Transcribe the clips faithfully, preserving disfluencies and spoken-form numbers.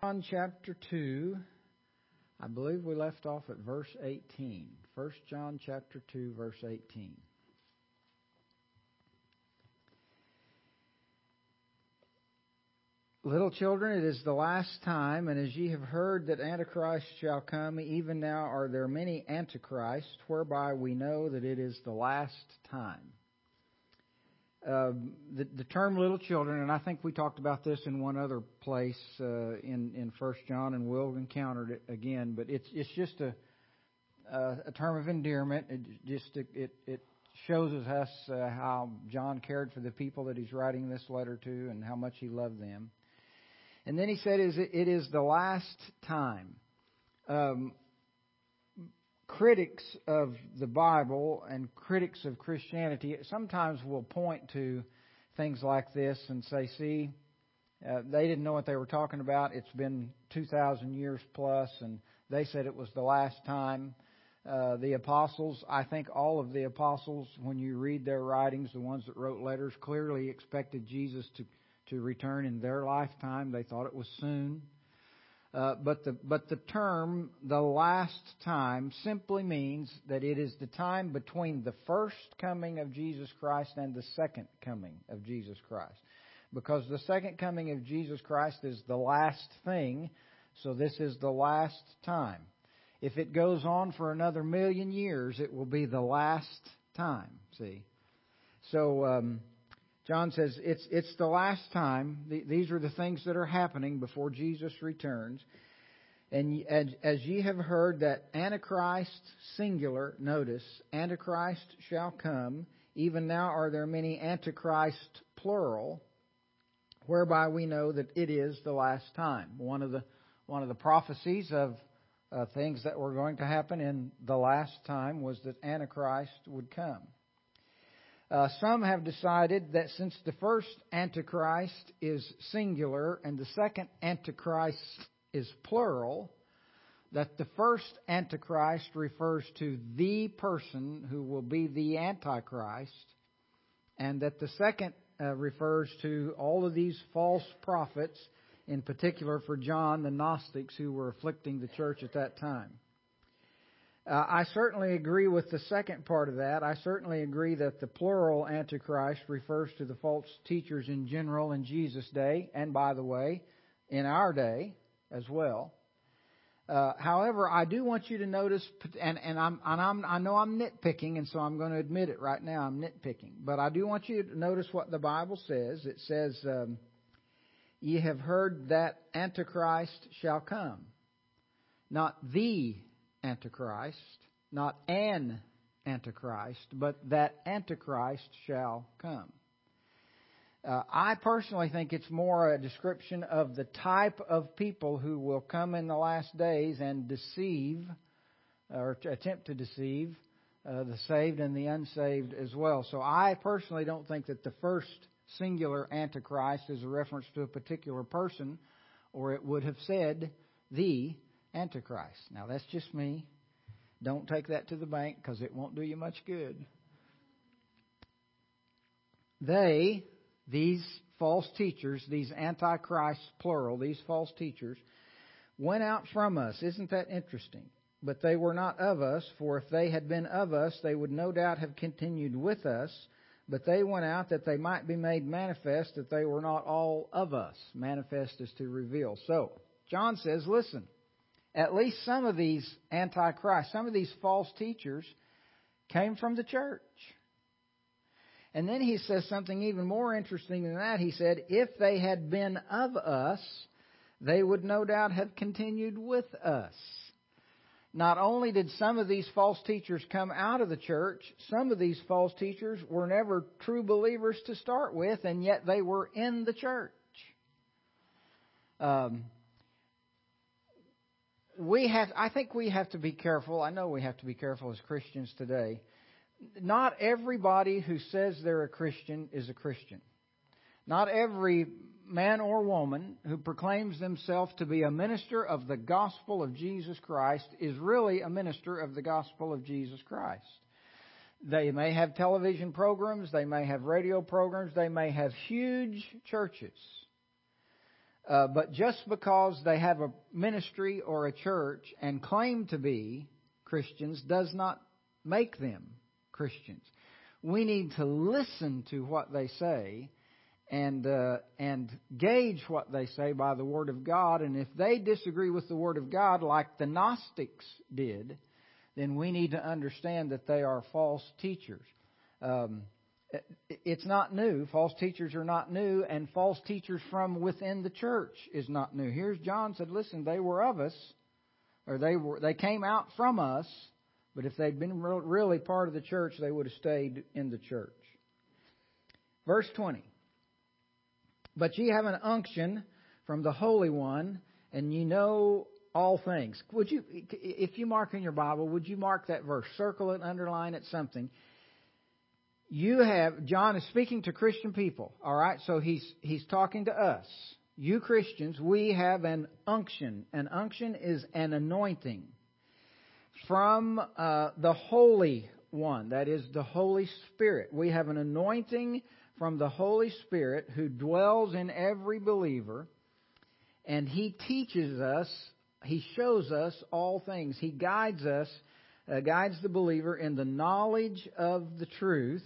John chapter two, I believe we left off at verse eighteen. First John chapter two, verse eighteen. Little children, it is the last time, and as ye have heard that Antichrist shall come, even now are there many Antichrists, whereby we know that it is the last time. Uh, the, the term little children, and I think we talked about this in one other place uh, in in First John, and we'll encounter it again. But it's it's just a uh, a term of endearment. It just it it shows us uh, how John cared for the people that he's writing this letter to, and how much he loved them. And then he said, "Is it, it is the last time." Um, Critics of the Bible and critics of Christianity sometimes will point to things like this and say, see, uh, they didn't know what they were talking about. It's been two thousand years plus, and they said it was the last time. Uh, the apostles, I think all of the apostles, when you read their writings, the ones that wrote letters, clearly expected Jesus to, to return in their lifetime. They thought it was soon. Uh, but the but the term, the last time, simply means that it is the time between the first coming of Jesus Christ and the second coming of Jesus Christ. Because the second coming of Jesus Christ is the last thing, so this is the last time. If it goes on for another million years, it will be the last time, see. So Um, John says it's it's the last time. These are the things that are happening before Jesus returns. And as, as ye have heard that Antichrist, singular, notice, Antichrist shall come. Even now are there many Antichrist, plural, whereby we know that it is the last time. One of the one of the prophecies of uh, things that were going to happen in the last time was that Antichrist would come. Uh, some have decided that since the first Antichrist is singular and the second Antichrist is plural, that the first Antichrist refers to the person who will be the Antichrist, and that the second uh, refers to all of these false prophets, in particular for John, the Gnostics who were afflicting the church at that time. Uh, I certainly agree with the second part of that. I certainly agree that the plural Antichrist refers to the false teachers in general in Jesus' day, and by the way, in our day as well. Uh, however, I do want you to notice, and, and, I'm, and I'm, I know I'm nitpicking, and so I'm going to admit it right now, I'm nitpicking. But I do want you to notice what the Bible says. It says, um, ye have heard that Antichrist shall come. Not the Antichrist, not an Antichrist, but that Antichrist shall come. Uh, I personally think it's more a description of the type of people who will come in the last days and deceive, or to attempt to deceive, uh, the saved and the unsaved as well. So I personally don't think that the first singular Antichrist is a reference to a particular person, or it would have said the Antichrist. Now, that's just me. Don't take that to the bank because it won't do you much good. They, these false teachers, these Antichrists, plural, these false teachers, went out from us. Isn't that interesting? But they were not of us, for if they had been of us, they would no doubt have continued with us. But they went out that they might be made manifest that they were not all of us. Manifest is to reveal. So, John says, listen. At least some of these antichrist, some of these false teachers came from the church. And then he says something even more interesting than that. He said, if they had been of us, they would no doubt have continued with us. Not only did some of these false teachers come out of the church, some of these false teachers were never true believers to start with, and yet they were in the church. Um... We have, I think we have to be careful. I know we have to be careful as Christians today. Not everybody who says they're a Christian is a Christian. Not every man or woman who proclaims themselves to be a minister of the gospel of Jesus Christ is really a minister of the gospel of Jesus Christ. They may have television programs, they may have radio programs, they may have huge churches. Uh, but just because they have a ministry or a church and claim to be Christians does not make them Christians. We need to listen to what they say and uh, and gauge what they say by the Word of God. And if they disagree with the Word of God like the Gnostics did, then we need to understand that they are false teachers. Um, it's not new. False teachers are not new, and false teachers from within the church is not new. Here's John said, listen, they were of us, or they were they came out from us, but if they'd been really part of the church, they would have stayed in the church. Verse twenty. But ye have an unction from the Holy One, and ye know all things. Would you, if you mark in your Bible, would you mark that verse? Circle it, underline it, something. You have, John is speaking to Christian people, all right? So he's he's talking to us. You Christians, we have an unction. An unction is an anointing from uh, the Holy One, that is the Holy Spirit. We have an anointing from the Holy Spirit who dwells in every believer, and He teaches us, He shows us all things. He guides us, uh, guides the believer in the knowledge of the truth,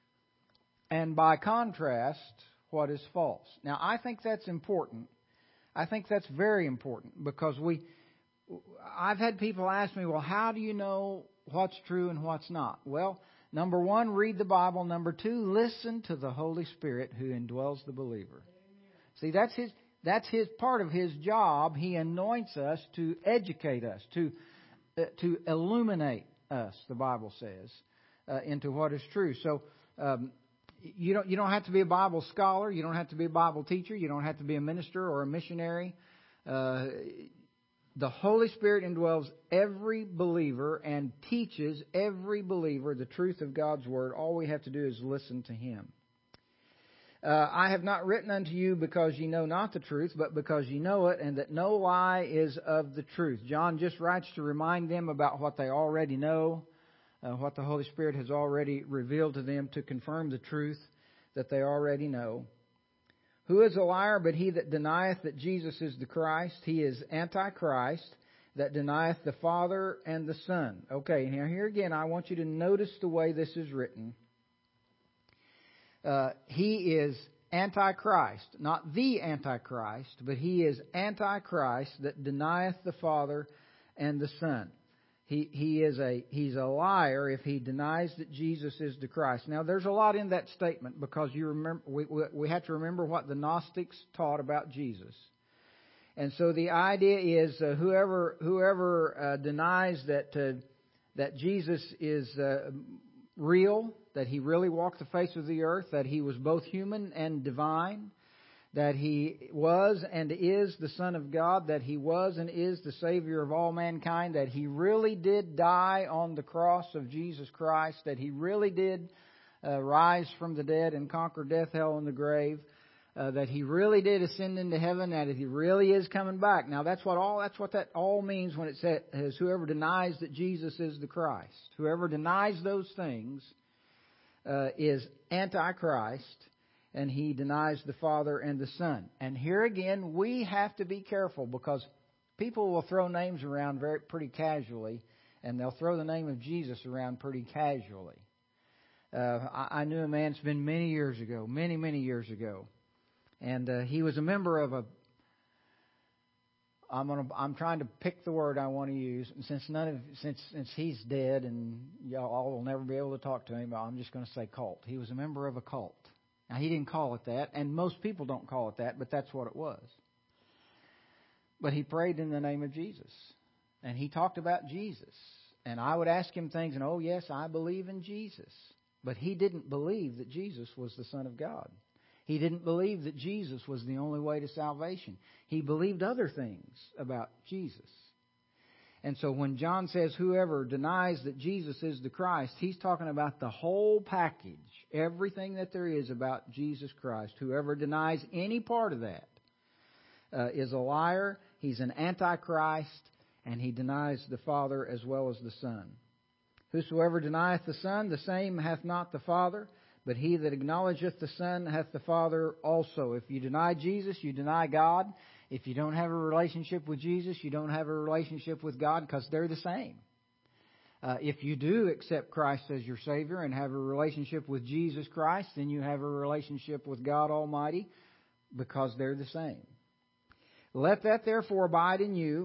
and by contrast, what is false. Now, I think that's important. I think that's very important because we, I've had people ask me, well, how do you know what's true and what's not? Well, number one, read the Bible. Number two, listen to the Holy Spirit who indwells the believer. See, that's his that's his part of his job. He anoints us to educate us, to uh, to illuminate us, the Bible says, uh, into what is true. So um, you don't you don't have to be a Bible scholar. You don't have to be a Bible teacher. You don't have to be a minister or a missionary. Uh, The Holy Spirit indwells every believer and teaches every believer the truth of God's Word. All we have to do is listen to Him. Uh, I have not written unto you because ye know not the truth, but because ye know it, and that no lie is of the truth. John just writes to remind them about what they already know, uh, what the Holy Spirit has already revealed to them to confirm the truth that they already know. Who is a liar but he that denieth that Jesus is the Christ? He is Antichrist, that denieth the Father and the Son. Okay, now here again, I want you to notice the way this is written. Uh, he is Antichrist, not the Antichrist, but he is Antichrist that denieth the Father and the Son. He he is a he's a liar if he denies that Jesus is the Christ. Now, there's a lot in that statement because you remember we we, we have to remember what the Gnostics taught about Jesus. And so the idea is uh, whoever whoever uh, denies that uh, that Jesus is uh, real, that He really walked the face of the earth, that He was both human and divine, that He was and is the Son of God, that He was and is the Savior of all mankind, that He really did die on the cross of Jesus Christ, that He really did uh, rise from the dead and conquer death, hell, and the grave, uh, that He really did ascend into heaven, and that He really is coming back. Now, that's what all that's what that all means when it says, whoever denies that Jesus is the Christ. Whoever denies those things uh, is Antichrist, and he denies the Father and the Son. And here again, we have to be careful because people will throw names around very pretty casually, and they'll throw the name of Jesus around pretty casually. Uh, I, I knew a man, it's been many years ago, many, many years ago, and uh, he was a member of a, I'm gonna, I'm trying to pick the word I want to use, and since none of, since, since he's dead and y'all all will never be able to talk to him, I'm just going to say cult. He was a member of a cult. Now, he didn't call it that, and most people don't call it that, but that's what it was. But he prayed in the name of Jesus, and he talked about Jesus. And I would ask him things, and, oh, yes, I believe in Jesus. But he didn't believe that Jesus was the Son of God. He didn't believe that Jesus was the only way to salvation. He believed other things about Jesus. And so when John says whoever denies that Jesus is the Christ, he's talking about the whole package, everything that there is about Jesus Christ. Whoever denies any part of that uh, is a liar, he's an antichrist, and he denies the Father as well as the Son. Whosoever denieth the Son, the same hath not the Father, but he that acknowledgeth the Son hath the Father also. If you deny Jesus, you deny God. If you don't have a relationship with Jesus, you don't have a relationship with God, because they're the same. Uh, if you do accept Christ as your Savior and have a relationship with Jesus Christ, then you have a relationship with God Almighty, because they're the same. Let that therefore abide in you,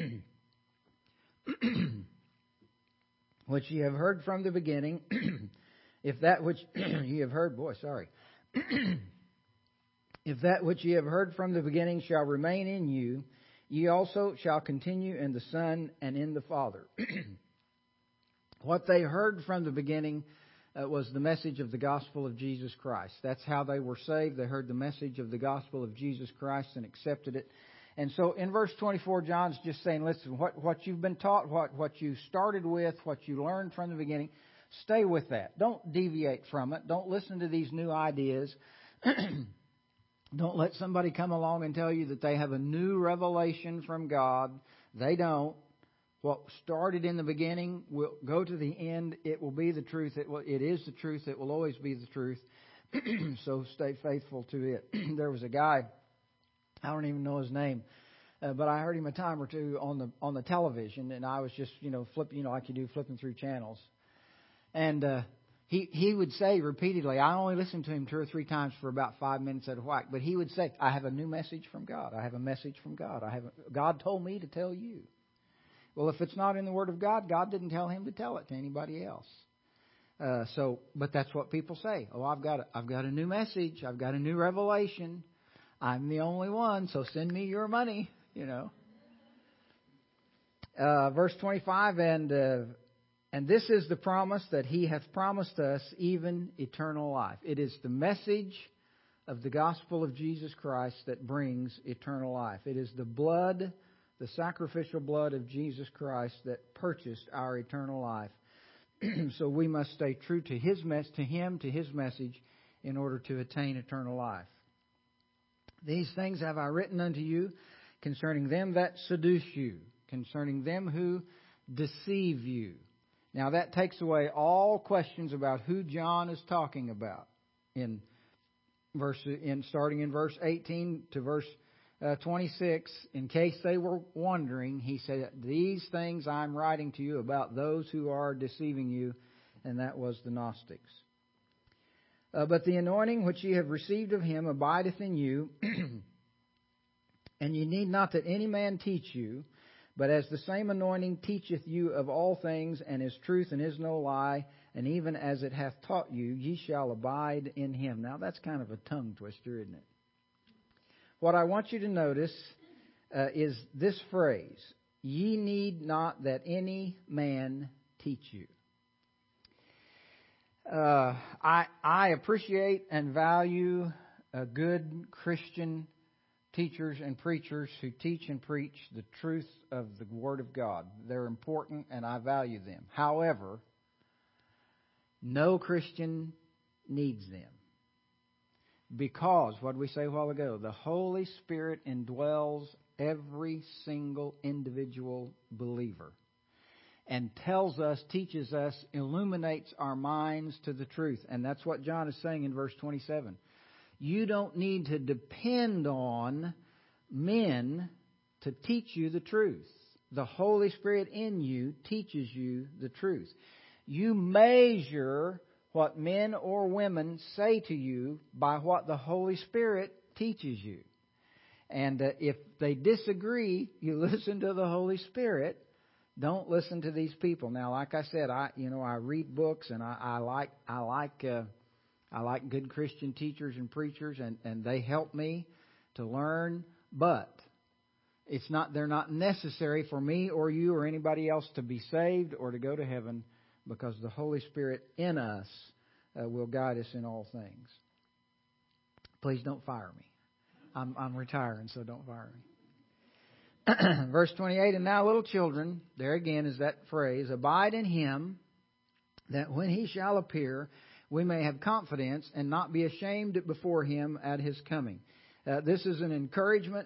which ye have heard from the beginning. If that which ye have heard, boy, sorry. If that which ye have heard from the beginning shall remain in you, ye also shall continue in the Son and in the Father. What they heard from the beginning uh, was the message of the gospel of Jesus Christ. That's how they were saved. They heard the message of the gospel of Jesus Christ and accepted it. And so in verse twenty-four, John's just saying, listen, what, what you've been taught, what, what you started with, what you learned from the beginning, stay with that. Don't deviate from it. Don't listen to these new ideas. Don't let somebody come along and tell you that they have a new revelation from God. They don't. What started in the beginning will go to the end. It will be the truth. It will, it is the truth. It will always be the truth. So stay faithful to it. There was a guy, I don't even know his name, uh, but I heard him a time or two on the on the television, and I was just, you know, flipping, you know, like you do, flipping through channels. And uh, he he would say repeatedly, I only listened to him two or three times for about five minutes at a whack, but he would say, I have a new message from God. I have a message from God. I have a, God told me to tell you. Well, if it's not in the Word of God, God didn't tell him to tell it to anybody else. Uh, so, but that's what people say. Oh, I've got a, I've got a new message. I've got a new revelation. I'm the only one, so send me your money. You know. Uh, verse twenty-five, and uh, and this is the promise that He hath promised us, even eternal life. It is the message of the gospel of Jesus Christ that brings eternal life. It is the blood, the sacrificial blood of Jesus Christ that purchased our eternal life. So we must stay true to His mess, to Him, to His message, in order to attain eternal life. These things have I written unto you concerning them that seduce you, concerning them who deceive you. Now that takes away all questions about who John is talking about in verse in starting in verse eighteen to verse uh, twenty-six. In case they were wondering, he said, "These things I'm writing to you about those who are deceiving you," and that was the Gnostics. Uh, but the anointing which ye have received of Him abideth in you, and ye need not that any man teach you, but as the same anointing teacheth you of all things, and is truth and is no lie, and even as it hath taught you, ye shall abide in Him. Now that's kind of a tongue twister, isn't it? What I want you to notice uh, is this phrase, ye need not that any man teach you. Uh, I, I appreciate and value uh, good Christian teachers and preachers who teach and preach the truth of the Word of God. They're important and I value them. However, no Christian needs them. Because, what did we say a while ago? The Holy Spirit indwells every single individual believer and tells us, teaches us, illuminates our minds to the truth. And that's what John is saying in verse twenty-seven. You don't need to depend on men to teach you the truth. The Holy Spirit in you teaches you the truth. You measure what men or women say to you by what the Holy Spirit teaches you. And uh, if they disagree, you listen to the Holy Spirit. Don't listen to these people. Now, like I said, I you know I read books and I, I like I like uh, I like good Christian teachers and preachers, and, and they help me to learn. But it's not they're not necessary for me or you or anybody else to be saved or to go to heaven, because the Holy Spirit in us uh, will guide us in all things. Please don't fire me. I'm I'm retiring, so don't fire me. Verse twenty-eight, and now little children, there again is that phrase, abide in Him, that when He shall appear, we may have confidence and not be ashamed before Him at His coming. Uh, this is an encouragement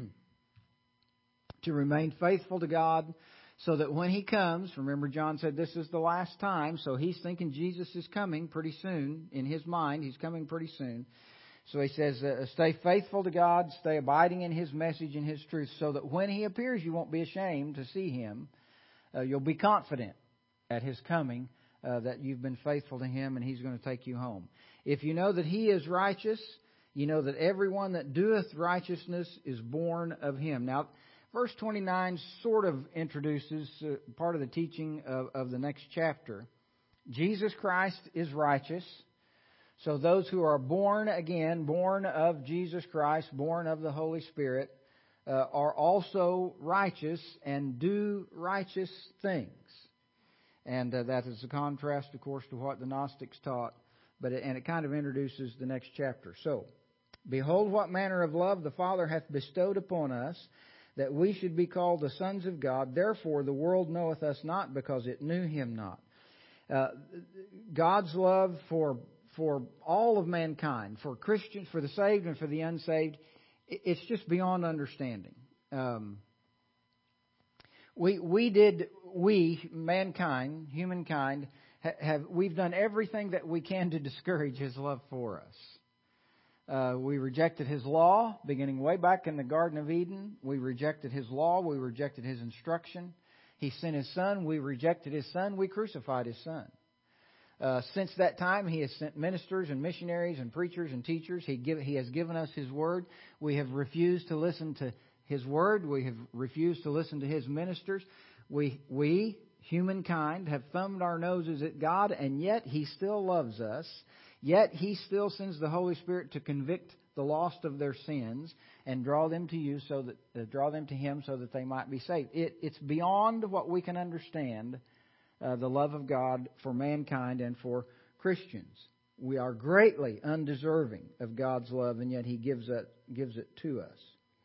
to remain faithful to God, so that when He comes, remember John said this is the last time, so he's thinking Jesus is coming pretty soon. In his mind, He's coming pretty soon. So he says, uh, stay faithful to God, stay abiding in His message and His truth, so that when He appears, you won't be ashamed to see Him. Uh, you'll be confident at His coming uh, that you've been faithful to Him and He's going to take you home. If you know that He is righteous, you know that everyone that doeth righteousness is born of Him. Now, verse twenty-nine sort of introduces uh, part of the teaching of, of the next chapter. Jesus Christ is righteous. So those who are born again, born of Jesus Christ, born of the Holy Spirit, uh, are also righteous and do righteous things. And uh, that is a contrast, of course, to what the Gnostics taught. But it, and it kind of introduces the next chapter. So, behold what manner of love the Father hath bestowed upon us, that we should be called the sons of God. Therefore the world knoweth us not, because it knew Him not. Uh, God's love for for all of mankind, for Christians, for the saved and for the unsaved, it's just beyond understanding. Um, we we did we mankind, humankind, ha- have we've done everything that we can to discourage His love for us. Uh, we rejected His law, beginning way back in the Garden of Eden. We rejected His law. We rejected His instruction. He sent His Son. We rejected His Son. We crucified His Son. Uh, since that time, He has sent ministers and missionaries and preachers and teachers. He, give, he has given us His Word. We have refused to listen to His Word. We have refused to listen to His ministers. We, we, humankind, have thumbed our noses at God, and yet He still loves us. Yet He still sends the Holy Spirit to convict the lost of their sins and draw them to you, so that uh, draw them to Him, so that they might be saved. It, it's beyond what we can understand. Uh, the love of God for mankind and for Christians. We are greatly undeserving of God's love, and yet He gives it, gives it to us.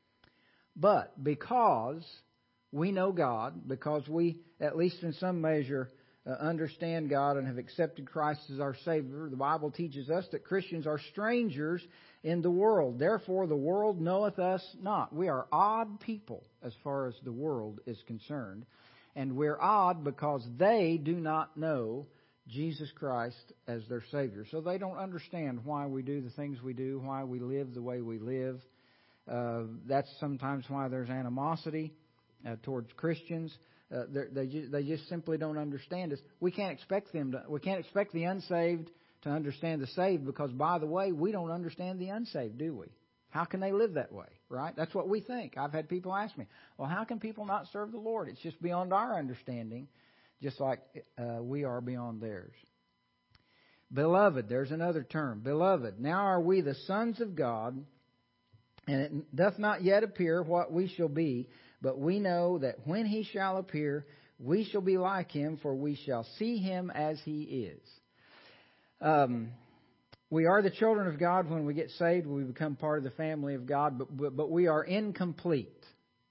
But because we know God, because we, at least in some measure, uh, understand God and have accepted Christ as our Savior, the Bible teaches us that Christians are strangers in the world. Therefore the world knoweth us not. We are odd people as far as the world is concerned. And we're odd because they do not know Jesus Christ as their Savior. So they don't understand why we do the things we do, why we live the way we live. Uh, that's sometimes why there's animosity uh, towards Christians. Uh, they just, they just simply don't understand us. We can't expect them to. We can't expect the unsaved to understand the saved, because, by the way, we don't understand the unsaved, do we? How can they live that way, right? That's what we think. I've had people ask me, well, how can people not serve the Lord? It's just beyond our understanding, just like uh, we are beyond theirs. Beloved, there's another term. Beloved, now are we the sons of God, and it doth not yet appear what we shall be, but we know that when He shall appear, we shall be like Him, for we shall see Him as He is. Um... We are the children of God when we get saved. We become part of the family of God, but, but, but we are incomplete.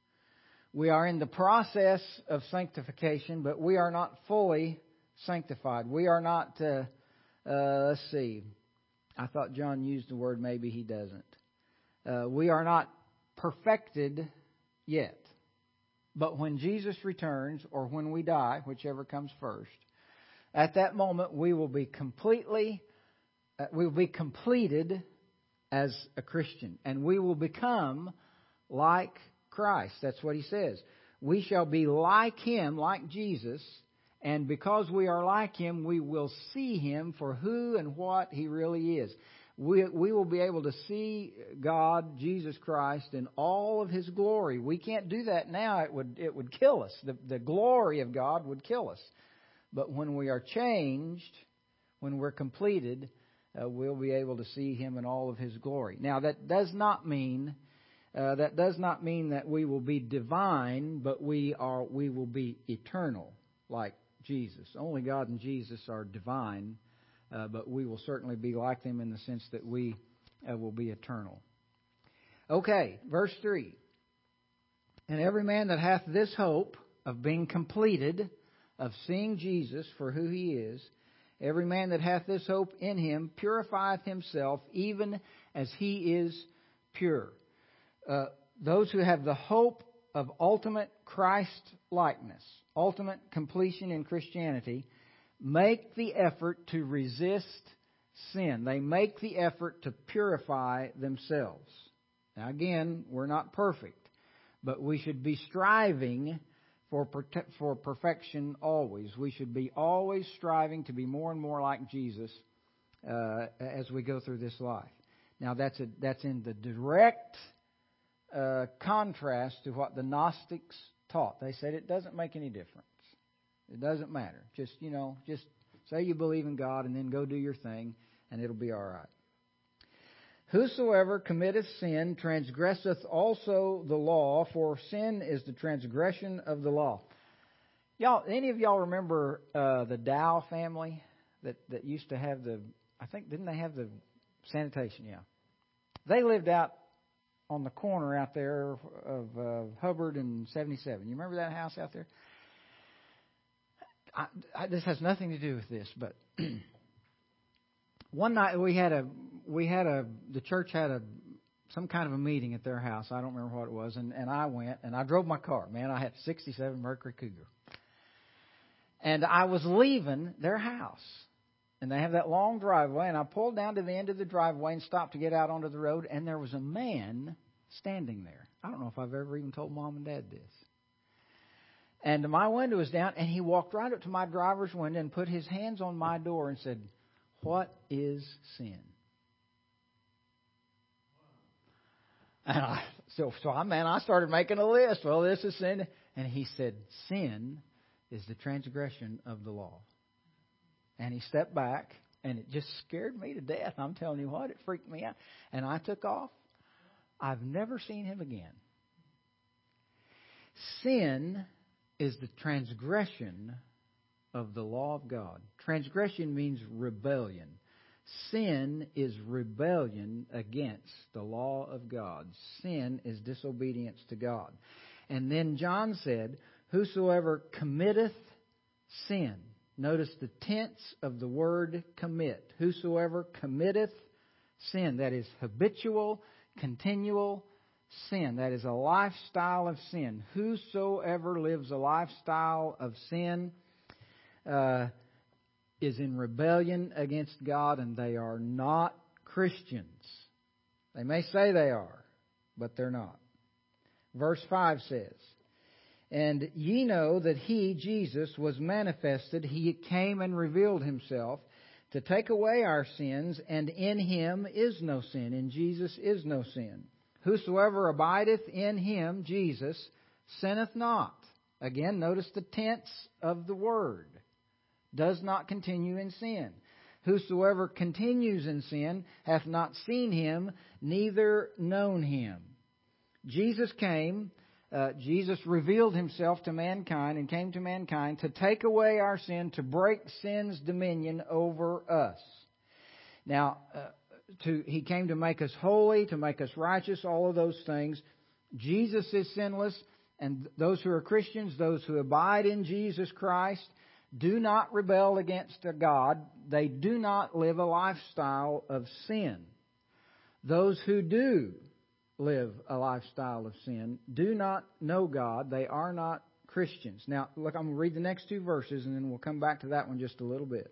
We are in the process of sanctification, but we are not fully sanctified. We are not, uh, uh, let's see, I thought John used the word, maybe he doesn't. Uh, we are not perfected yet. But when Jesus returns, or when we die, whichever comes first, at that moment we will be completely Uh, we will be completed as a Christian, and we will become like Christ. That's what He says. We shall be like Him, like Jesus, and because we are like Him, we will see Him for who and what He really is. We, we will be able to see God, Jesus Christ, in all of His glory. We can't do that now. It would, it would kill us. The, the glory of God would kill us. But when we are changed, when we're completed, Uh, we'll be able to see Him in all of His glory. Now, that does not mean uh, that does not mean that we will be divine, but we are we will be eternal, like Jesus. Only God and Jesus are divine, uh, but we will certainly be like them in the sense that we uh, will be eternal. Okay, verse three. And every man that hath this hope of being completed, of seeing Jesus for who He is, every man that hath this hope in Him purifieth himself, even as He is pure. Uh, those who have the hope of ultimate Christ-likeness, ultimate completion in Christianity, make the effort to resist sin. They make the effort to purify themselves. Now again, we're not perfect, but we should be striving for prote- for perfection always. We should be always striving to be more and more like Jesus uh, as we go through this life. Now that's a, that's in the direct uh, contrast to what the Gnostics taught. They said it doesn't make any difference. It doesn't matter. Just, you know, just say you believe in God and then go do your thing and it'll be all right. Whosoever committeth sin transgresseth also the law, for sin is the transgression of the law. Y'all, any of y'all remember uh, the Dow family that, that used to have the, I think, didn't they have the sanitation? Yeah. They lived out on the corner out there of uh, Hubbard and seventy-seven. You remember that house out there? I, I, this has nothing to do with this, but one night we had a we had a the church had a some kind of a meeting at their house. I don't remember what it was, and, and I went and I drove my car. Man, I had a sixty-seven Mercury Cougar, and I was leaving their house, and they have that long driveway, and I pulled down to the end of the driveway and stopped to get out onto the road, and there was a man standing there. I don't know if I've ever even told Mom and Dad this. And my window was down, and he walked right up to my driver's window and put his hands on my door and said, "What is sin?" And I, so, so I, man, I started making a list. Well, this is sin. And he said, "Sin is the transgression of the law." And he stepped back, and it just scared me to death. I'm telling you what, it freaked me out. And I took off. I've never seen him again. Sin is the transgression of the law of God. Transgression means rebellion. Sin is rebellion against the law of God. Sin is disobedience to God. And then John said, "Whosoever committeth sin." Notice the tense of the word commit. Whosoever committeth sin. That is habitual, continual sin. That is a lifestyle of sin. Whosoever lives a lifestyle of sin uh, is in rebellion against God, and they are not Christians. They may say they are, but they're not. Verse five says, "And ye know that He, Jesus, was manifested. He came and revealed Himself to take away our sins, and in Him is no sin." In Jesus is no sin. "Whosoever abideth in Him," Jesus, "sinneth not." Again, notice the tense of the word. Does not continue in sin. "Whosoever continues in sin hath not seen Him, neither known Him." Jesus came, uh, Jesus revealed Himself to mankind and came to mankind to take away our sin, to break sin's dominion over us. Now, uh, To, he came to make us holy, to make us righteous, all of those things. Jesus is sinless, and those who are Christians, those who abide in Jesus Christ, do not rebel against God. They do not live a lifestyle of sin. Those who do live a lifestyle of sin do not know God. They are not Christians. Now, look, I'm going to read the next two verses, and then we'll come back to that one just a little bit.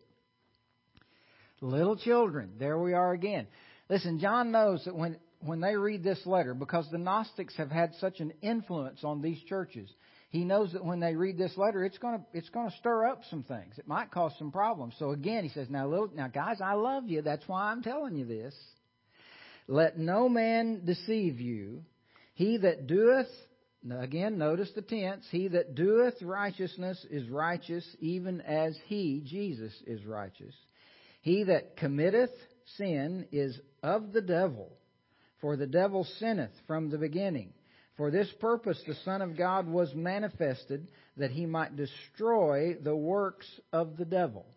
"Little children," there we are again. Listen, John knows that when, when they read this letter, because the Gnostics have had such an influence on these churches, he knows that when they read this letter, it's going to it's going to stir up some things. It might cause some problems. So again, he says, now, little, now guys, I love you. That's why I'm telling you this. "Let no man deceive you. He that doeth," again, notice the tense, "he that doeth righteousness is righteous, even as He, Jesus, is righteous. He that committeth sin is of the devil, for the devil sinneth from the beginning. For this purpose the Son of God was manifested, that He might destroy the works of the devil."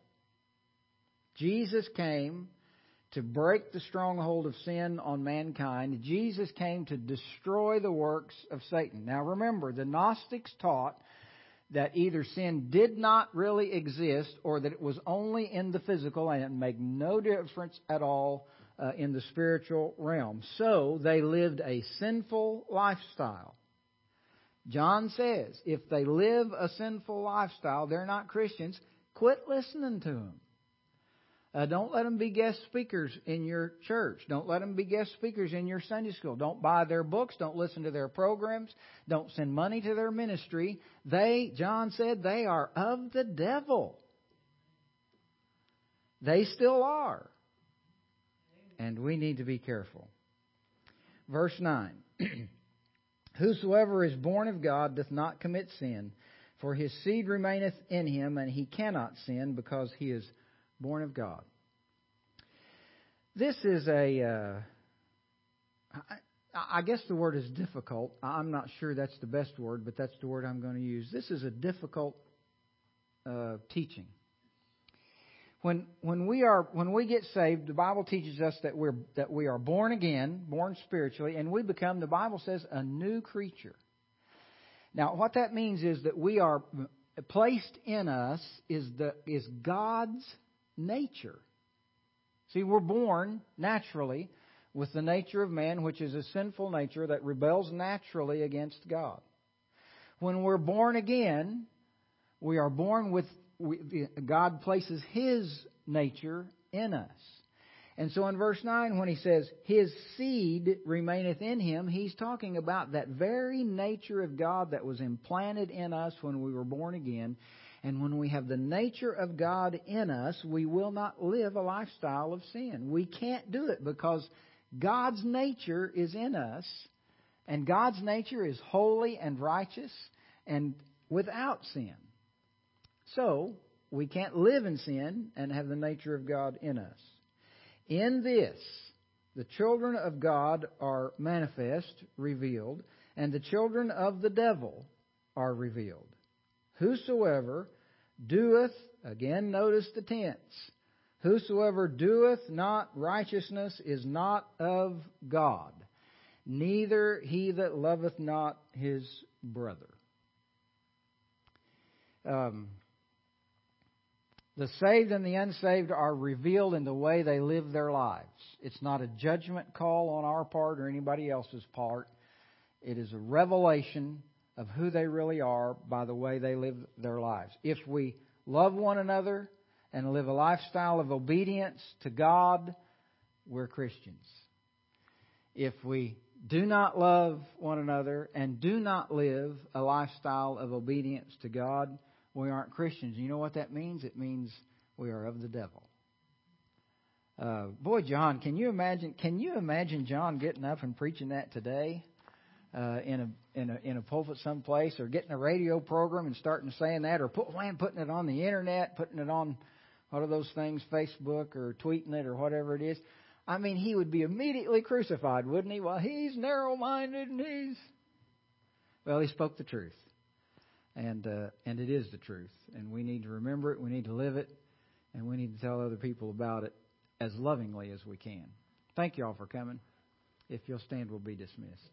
Jesus came to break the stronghold of sin on mankind. Jesus came to destroy the works of Satan. Now remember, the Gnostics taught that either sin did not really exist or that it was only in the physical and it made no difference at all uh, in the spiritual realm. So they lived a sinful lifestyle. John says, if they live a sinful lifestyle, they're not Christians. Quit listening to them. Uh, don't let them be guest speakers in your church. Don't let them be guest speakers in your Sunday school. Don't buy their books. Don't listen to their programs. Don't send money to their ministry. They, John said, they are of the devil. They still are. And we need to be careful. Verse nine. Whosoever is born of God doth not commit sin, for his seed remaineth in him, and he cannot sin because he is born of God. This is a, uh, I, I guess the word is difficult. I'm not sure that's the best word, but that's the word I'm going to use. This is a difficult uh, teaching. When when we are when we get saved, the Bible teaches us that we're that we are born again, born spiritually, and we become, the Bible says, a new creature. Now, what that means is that we are placed in us is the is God's nature. See, we're born naturally with the nature of man, which is a sinful nature that rebels naturally against God. When we're born again, we are born with, we, God places His nature in us. And so in verse nine, when he says, His seed remaineth in him, he's talking about that very nature of God that was implanted in us when we were born again. And when we have the nature of God in us, we will not live a lifestyle of sin. We can't do it because God's nature is in us, and God's nature is holy and righteous and without sin. So, we can't live in sin and have the nature of God in us. In this, the children of God are manifest, revealed, and the children of the devil are revealed. Whosoever doeth, again notice the tense, whosoever doeth not righteousness is not of God, neither he that loveth not his brother. Um, the saved and the unsaved are revealed in the way they live their lives. It's not a judgment call on our part or anybody else's part. It is a revelation of who they really are by the way they live their lives. If we love one another and live a lifestyle of obedience to God, we're Christians. If we do not love one another and do not live a lifestyle of obedience to God, we aren't Christians. You know what that means? It means we are of the devil. Uh, boy, John, can you imagine? Can you imagine John getting up and preaching that today? Uh, in a in a in a pulpit someplace, or getting a radio program and starting saying that, or put, man, putting it on the internet, putting it on what are those things, Facebook, or tweeting it, or whatever it is. I mean, he would be immediately crucified, wouldn't he? Well, he's narrow-minded, and he's well, he spoke the truth, and uh, and it is the truth, and we need to remember it, we need to live it, and we need to tell other people about it as lovingly as we can. Thank you all for coming. If you'll stand, we'll be dismissed.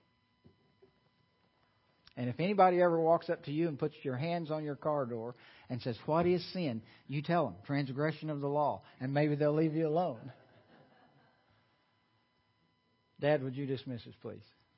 And if anybody ever walks up to you and puts your hands on your car door and says, "What is sin?" you tell them, transgression of the law. And maybe they'll leave you alone. Dad, would you dismiss us, please?